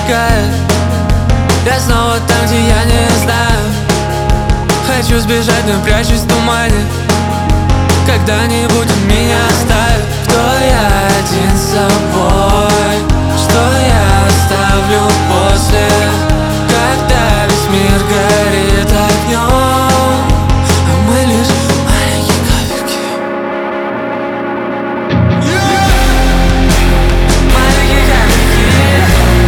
мигает. Я снова там, где я не знаю. Хочу сбежать, но прячусь в тумане. Когда-нибудь он меня оставит. Кто я один с собой? Что я оставлю после? Когда весь мир горит огнем, а мы лишь маленькие капельки. Маленькие капельки.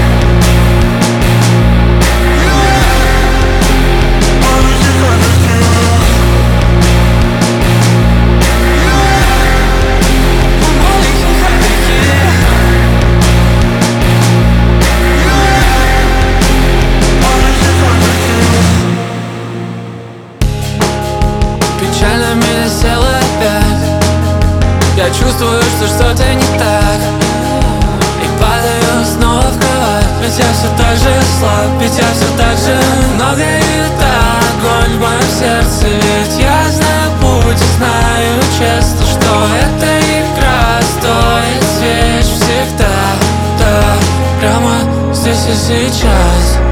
Печально меня село опять. Я чувствую, что что-то не так, и падаю снова в кровать. Ведь я все так же слаб, ведь я все так же. Но горит огонь в моем сердце. Ведь я знаю путь и знаю честно, что эта игра стоит свеч всегда. Да, прямо здесь и сейчас.